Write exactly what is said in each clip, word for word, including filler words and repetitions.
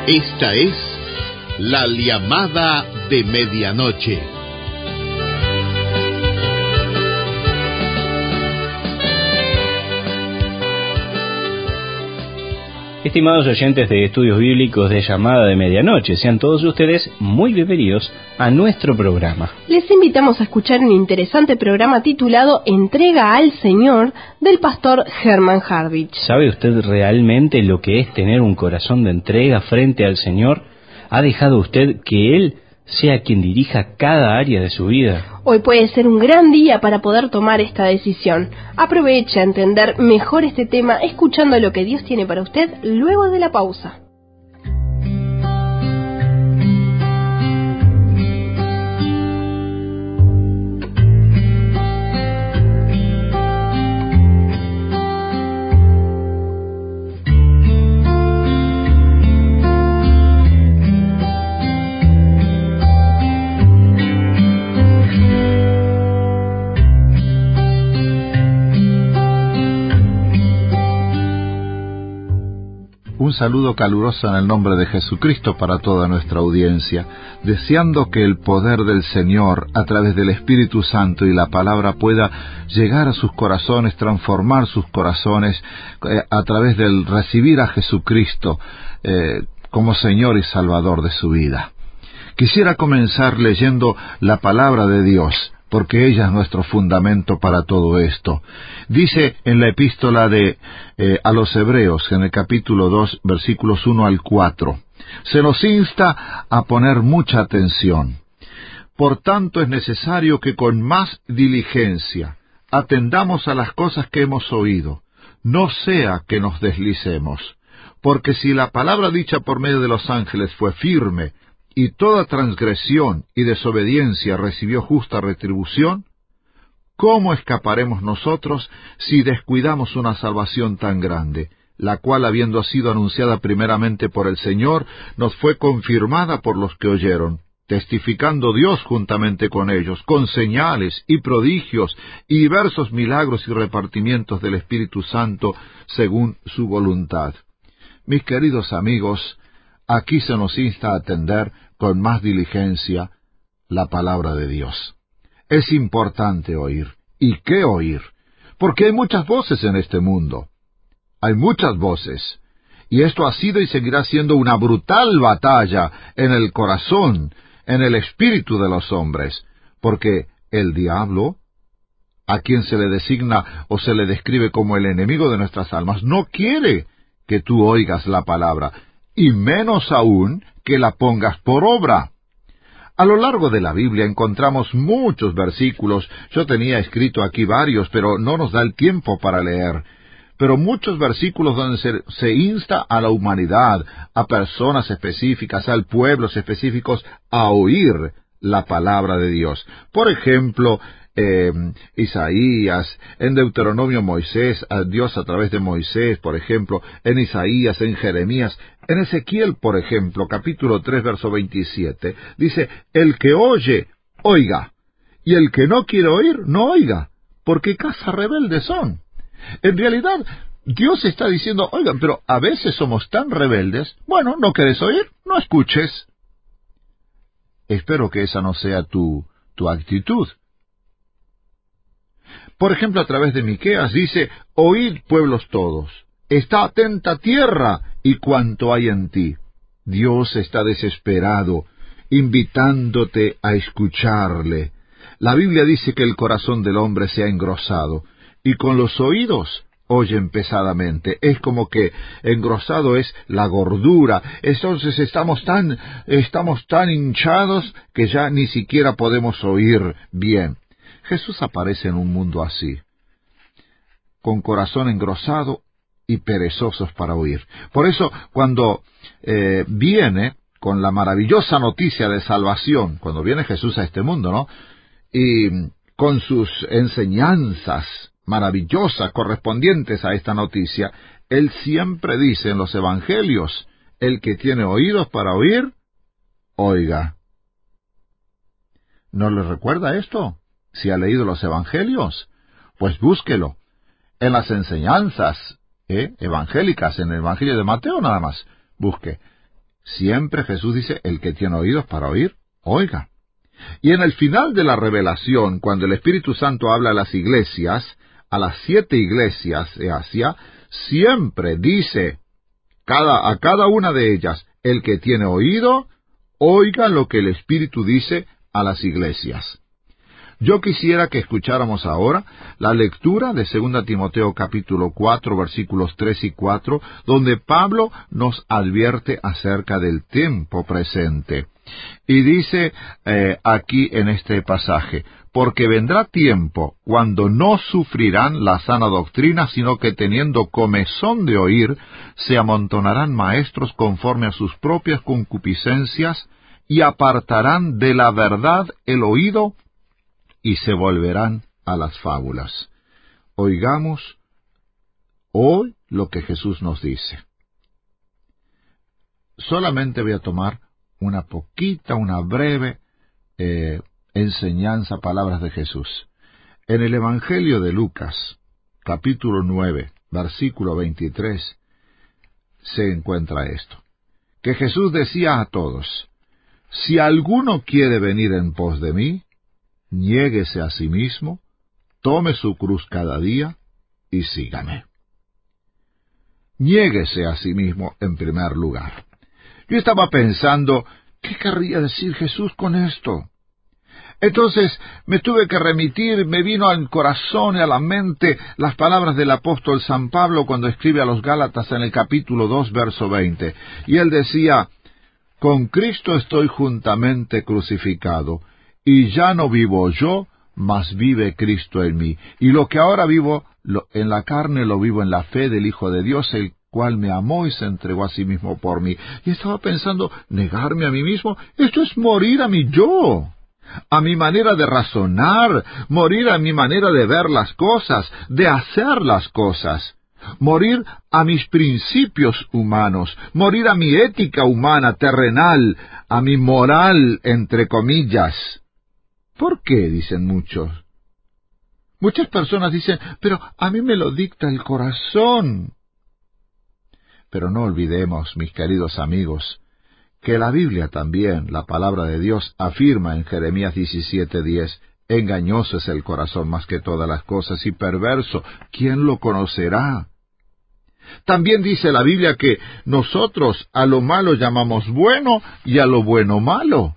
Esta es la llamada de medianoche. Estimados oyentes de Estudios Bíblicos de Llamada de Medianoche, sean todos ustedes muy bienvenidos a nuestro programa. Les invitamos a escuchar un interesante programa titulado Entrega al Señor, del pastor Herman Harvich. ¿Sabe usted realmente lo que es tener un corazón de entrega frente al Señor? ¿Ha dejado usted que Él sea quien dirija cada área de su vida? Hoy puede ser un gran día para poder tomar esta decisión. Aproveche a entender mejor este tema escuchando lo que Dios tiene para usted luego de la pausa. Un saludo caluroso en el nombre de Jesucristo para toda nuestra audiencia, deseando que el poder del Señor, a través del Espíritu Santo y la palabra, pueda llegar a sus corazones, transformar sus corazones, eh, a través del recibir a Jesucristo eh, como Señor y Salvador de su vida. Quisiera comenzar leyendo la palabra de Dios, porque ella es nuestro fundamento para todo esto. Dice en la epístola de eh, a los Hebreos, en el capítulo dos, versículos uno al cuatro, se nos insta a poner mucha atención. Por tanto, es necesario que con más diligencia atendamos a las cosas que hemos oído, no sea que nos deslicemos. Porque si la palabra dicha por medio de los ángeles fue firme, y toda transgresión y desobediencia recibió justa retribución, ¿cómo escaparemos nosotros si descuidamos una salvación tan grande, la cual, habiendo sido anunciada primeramente por el Señor, nos fue confirmada por los que oyeron, testificando Dios juntamente con ellos, con señales y prodigios y diversos milagros y repartimientos del Espíritu Santo según su voluntad? Mis queridos amigos, aquí se nos insta a atender con más diligencia la palabra de Dios. Es importante oír. ¿Y qué oír? Porque hay muchas voces en este mundo. Hay muchas voces. Y esto ha sido y seguirá siendo una brutal batalla en el corazón, en el espíritu de los hombres. Porque el diablo, a quien se le designa o se le describe como el enemigo de nuestras almas, no quiere que tú oigas la palabra, y menos aún que la pongas por obra. A lo largo de la Biblia encontramos muchos versículos. Yo tenía escrito aquí varios, pero no nos da el tiempo para leer. Pero muchos versículos donde se, se insta a la humanidad, a personas específicas, a pueblos específicos, a oír la palabra de Dios. Por ejemplo, Eh, Isaías, en Deuteronomio Moisés, a Dios a través de Moisés, por ejemplo, en Isaías, en Jeremías, en Ezequiel, por ejemplo, capítulo tres, verso veintisiete, dice, el que oye, oiga, y el que no quiere oír, no oiga, porque casa rebeldes son. En realidad, Dios está diciendo, oigan, pero a veces somos tan rebeldes, bueno, ¿no querés oír? No escuches. Espero que esa no sea tu, tu actitud. Por ejemplo, a través de Miqueas dice, oíd pueblos todos, está atenta tierra y cuanto hay en ti. Dios está desesperado, invitándote a escucharle. La Biblia dice que el corazón del hombre se ha engrosado, y con los oídos oyen pesadamente. Es como que engrosado es la gordura. Entonces estamos tan, estamos tan hinchados que ya ni siquiera podemos oír bien. Jesús aparece en un mundo así, con corazón engrosado y perezosos para oír. Por eso, cuando eh, viene con la maravillosa noticia de salvación, cuando viene Jesús a este mundo, ¿no?, y con sus enseñanzas maravillosas correspondientes a esta noticia, Él siempre dice en los evangelios, el que tiene oídos para oír, oiga. ¿No le recuerda esto? Si ha leído los evangelios, pues búsquelo. En las enseñanzas ¿eh? evangélicas, en el Evangelio de Mateo nada más, busque. Siempre Jesús dice, el que tiene oídos para oír, oiga. Y en el final de la revelación, cuando el Espíritu Santo habla a las iglesias, a las siete iglesias de Asia, siempre dice cada, a cada una de ellas, el que tiene oído, oiga lo que el Espíritu dice a las iglesias. Yo quisiera que escucháramos ahora la lectura de Segunda Timoteo capítulo cuatro, versículos tres y cuatro, donde Pablo nos advierte acerca del tiempo presente. Y dice eh, aquí en este pasaje, porque vendrá tiempo cuando no sufrirán la sana doctrina, sino que teniendo comezón de oír, se amontonarán maestros conforme a sus propias concupiscencias, y apartarán de la verdad el oído, y se volverán a las fábulas. Oigamos hoy lo que Jesús nos dice. Solamente voy a tomar una poquita, una breve eh, enseñanza, palabras de Jesús. En el Evangelio de Lucas, capítulo nueve, versículo veintitrés, se encuentra esto, que Jesús decía a todos, si alguno quiere venir en pos de mí, niéguese a sí mismo, tome su cruz cada día y sígame. Niéguese a sí mismo en primer lugar. Yo estaba pensando, ¿qué querría decir Jesús con esto? Entonces me tuve que remitir, me vino al corazón y a la mente las palabras del apóstol San Pablo cuando escribe a los Gálatas en el capítulo dos, verso veinte. Y él decía, con Cristo estoy juntamente crucificado, y ya no vivo yo, mas vive Cristo en mí. Y lo que ahora vivo lo, en la carne, lo vivo en la fe del Hijo de Dios, el cual me amó y se entregó a sí mismo por mí. Y estaba pensando, negarme a mí mismo, esto es morir a mi yo, a mi manera de razonar, morir a mi manera de ver las cosas, de hacer las cosas, morir a mis principios humanos, morir a mi ética humana, terrenal, a mi moral, entre comillas. ¿Por qué? Dicen muchos. Muchas personas dicen, pero a mí me lo dicta el corazón. Pero no olvidemos, mis queridos amigos, que la Biblia también, la palabra de Dios, afirma en Jeremías diecisiete diez, engañoso es el corazón más que todas las cosas y perverso, ¿quién lo conocerá? También dice la Biblia que nosotros a lo malo llamamos bueno y a lo bueno malo.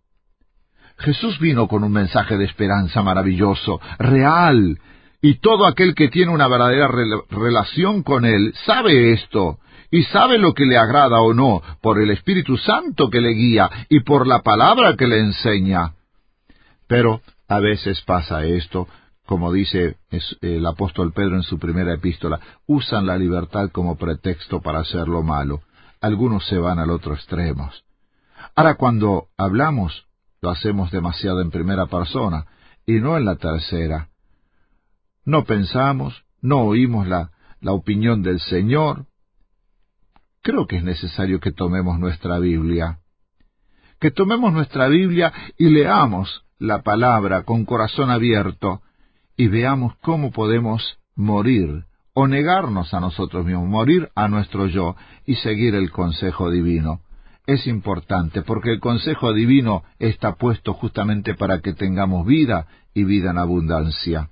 Jesús vino con un mensaje de esperanza maravilloso, real, y todo aquel que tiene una verdadera re- relación con Él sabe esto, y sabe lo que le agrada o no, por el Espíritu Santo que le guía y por la palabra que le enseña. Pero a veces pasa esto, como dice el apóstol Pedro en su primera epístola, usan la libertad como pretexto para hacer lo malo. Algunos se van al otro extremo. Ahora, cuando hablamos, lo hacemos demasiado en primera persona y no en la tercera. No pensamos, no oímos la, la opinión del Señor. Creo que es necesario que tomemos nuestra Biblia, que tomemos nuestra Biblia y leamos la palabra con corazón abierto y veamos cómo podemos morir o negarnos a nosotros mismos, morir a nuestro yo y seguir el consejo divino. Es importante porque el consejo divino está puesto justamente para que tengamos vida y vida en abundancia.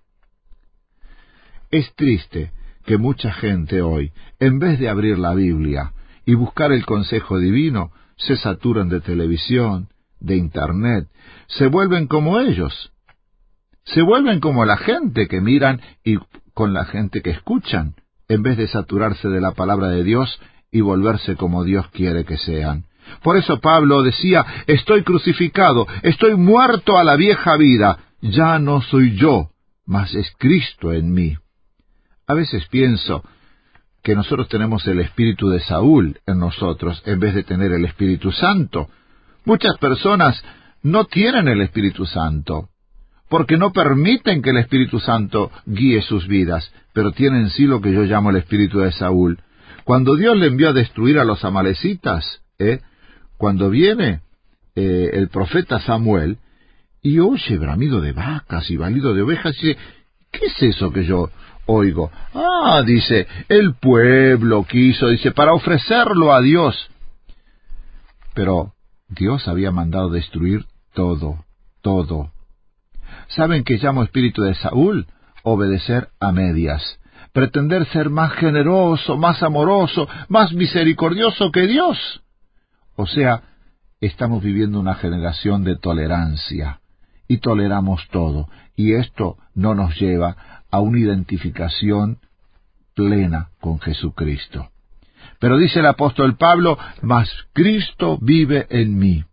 Es triste que mucha gente hoy, en vez de abrir la Biblia y buscar el consejo divino, se saturan de televisión, de internet, se vuelven como ellos. Se vuelven como la gente que miran y con la gente que escuchan, en vez de saturarse de la palabra de Dios y volverse como Dios quiere que sean. Por eso Pablo decía, estoy crucificado, estoy muerto a la vieja vida, ya no soy yo, mas es Cristo en mí. A veces pienso que nosotros tenemos el espíritu de Saúl en nosotros, en vez de tener el Espíritu Santo. Muchas personas no tienen el Espíritu Santo, porque no permiten que el Espíritu Santo guíe sus vidas, pero tienen sí lo que yo llamo el espíritu de Saúl. Cuando Dios le envió a destruir a los amalecitas, ¿eh? Cuando viene eh, el profeta Samuel y oye bramido de vacas y balido de ovejas, dice, ¿qué es eso que yo oigo? Ah, dice, el pueblo quiso, dice, para ofrecerlo a Dios. Pero Dios había mandado destruir todo, todo. ¿Saben qué llamo espíritu de Saúl? Obedecer a medias. Pretender ser más generoso, más amoroso, más misericordioso que Dios. O sea, estamos viviendo una generación de tolerancia. Y toleramos todo. Y esto no nos lleva a una identificación plena con Jesucristo. Pero dice el apóstol Pablo, mas Cristo vive en mí.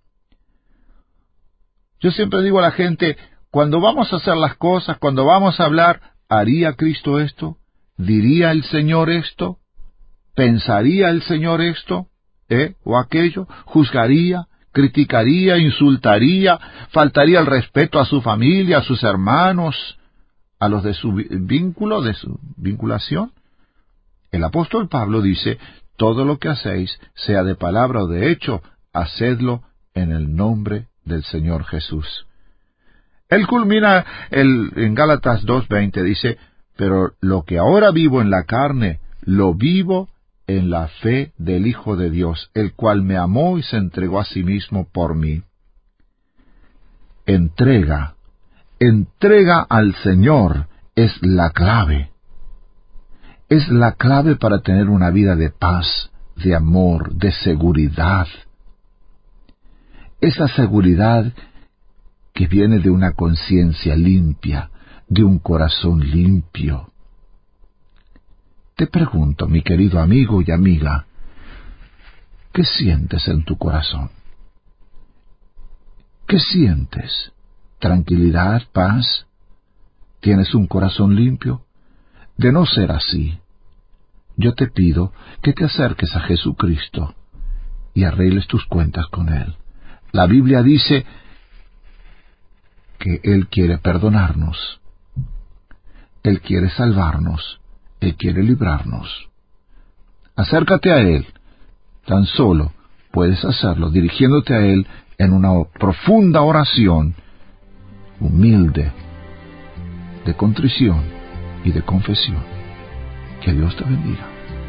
Yo siempre digo a la gente, cuando vamos a hacer las cosas, cuando vamos a hablar, ¿haría Cristo esto? ¿Diría el Señor esto? ¿Pensaría el Señor esto? ¿Eh? ¿O aquello? ¿Juzgaría? ¿Criticaría? ¿Insultaría? ¿Faltaría el respeto a su familia, a sus hermanos, a los de su vínculo, de su vinculación? El apóstol Pablo dice, todo lo que hacéis, sea de palabra o de hecho, hacedlo en el nombre del Señor Jesús. Él culmina el, en Gálatas dos veinte, dice, pero lo que ahora vivo en la carne, lo vivo en la fe del Hijo de Dios, el cual me amó y se entregó a sí mismo por mí. Entrega, entrega al Señor es la clave. Es la clave para tener una vida de paz, de amor, de seguridad. Esa seguridad que viene de una conciencia limpia, de un corazón limpio. Te pregunto, mi querido amigo y amiga, ¿qué sientes en tu corazón? ¿Qué sientes? ¿Tranquilidad, paz? ¿Tienes un corazón limpio? De no ser así, yo te pido que te acerques a Jesucristo y arregles tus cuentas con Él. La Biblia dice que Él quiere perdonarnos, Él quiere salvarnos, Él quiere librarnos. Acércate a Él, tan solo puedes hacerlo dirigiéndote a Él en una profunda oración, humilde, de contrición y de confesión. Que Dios te bendiga.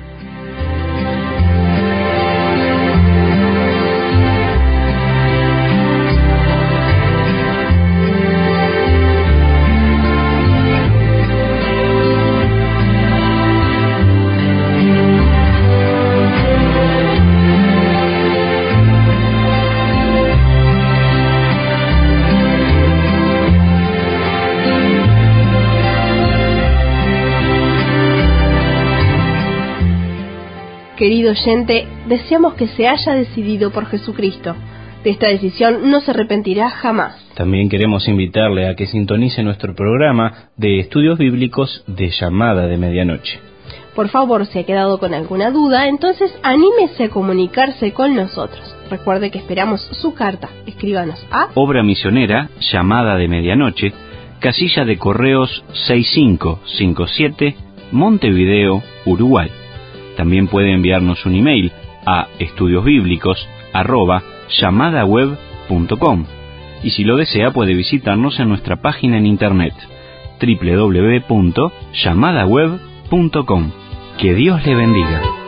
Querido oyente, deseamos que se haya decidido por Jesucristo. De esta decisión no se arrepentirá jamás. También queremos invitarle a que sintonice nuestro programa de estudios bíblicos de Llamada de Medianoche. Por favor, si ha quedado con alguna duda, entonces anímese a comunicarse con nosotros. Recuerde que esperamos su carta. Escríbanos a Obra Misionera, Llamada de Medianoche, casilla de correos seis cinco cinco siete, Montevideo, Uruguay. También puede enviarnos un email a estudiosbíblicos arroba llamadaweb punto com y si lo desea puede visitarnos en nuestra página en internet doble u doble u doble u punto llamadaweb punto com. Que Dios le bendiga.